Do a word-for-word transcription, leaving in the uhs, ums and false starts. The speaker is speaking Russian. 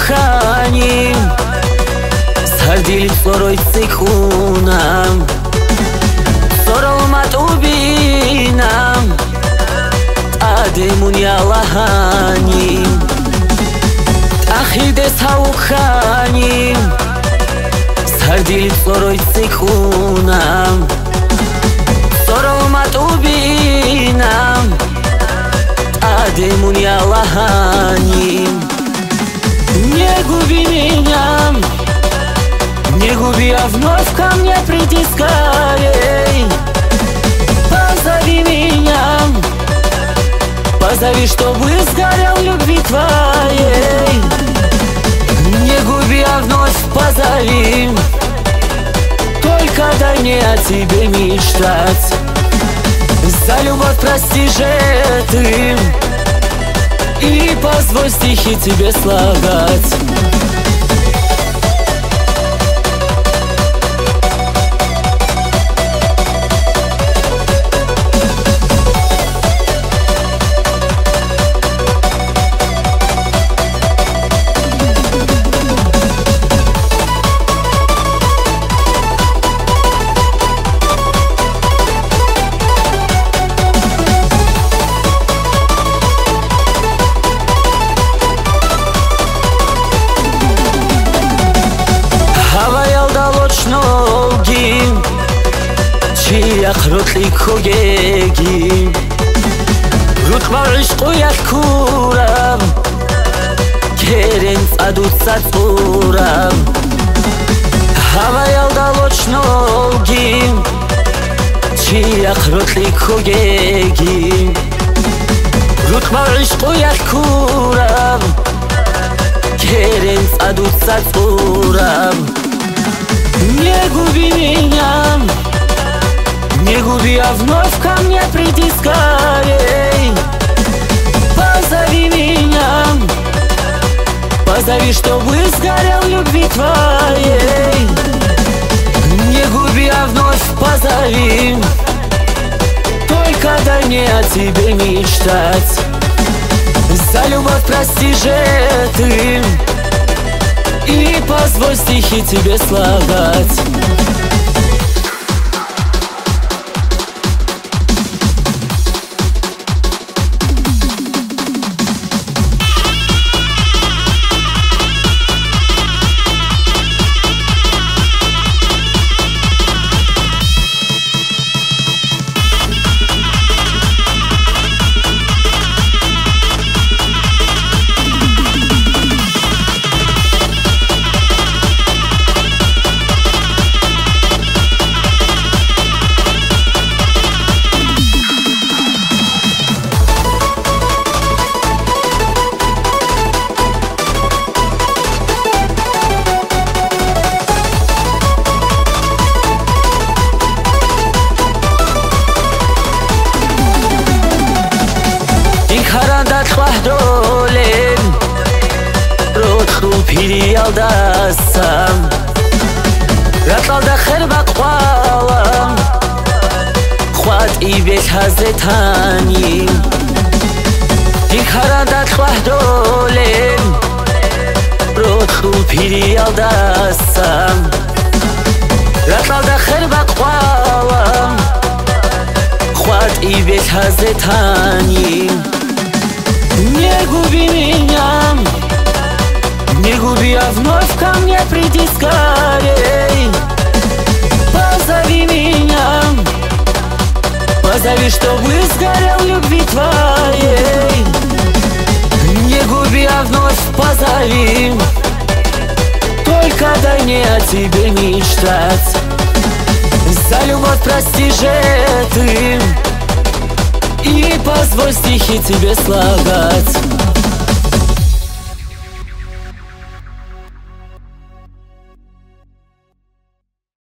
уханим, сардили второй цикунам, соромат убинам, адемун ялаханим, ахидес хауханим, сардили второй цикунам, соромат убинам, адемун ялаханим. Не губи меня, не губи, а вновь ко мне приди скорей. Позови меня, позови, чтобы сгорел любви твоей. Не губи, а вновь позови, только дай мне о тебе мечтать. За любовь прости же ты и позволь стихи тебе слагать. Ախրոտլի քո գեգին Ռուտմար իշկ ու յատքուրամ Կերենց ադուցած ուրամ Հավայալ դալոչնոգին Չի ախրոտլի քո գեգին Ռուտմար իշկ ու յատքուրամ Կերենց ադուցած ուրամ Не губи меня, не губи, а вновь ко мне приди скорей. Позови меня, позови, чтобы сгорел любви твоей. Не губи, а вновь позови, только дай мне о тебе мечтать. За любовь прости же ты и позволь стихи тебе слагать. Խահդոլեն Ռոթխու պիրի ալդասամ Ռատալդա խերբա կվալամ Խուատ իբետ հազետանիմ Ինք հարանդատ խահդոլեն Ռոթխու պիրի ալդասամ Ռատալդա խերբա կվալամ Խուատ իբետ հազետանիմ Не губи меня, не губи, а вновь ко мне приди скорей. Позови меня, позови, чтобы сгорел любви твоей. Не губи, а вновь позови, только дай мне о тебе мечтать. За любовь прости же ты и позволь стихи тебе слагать.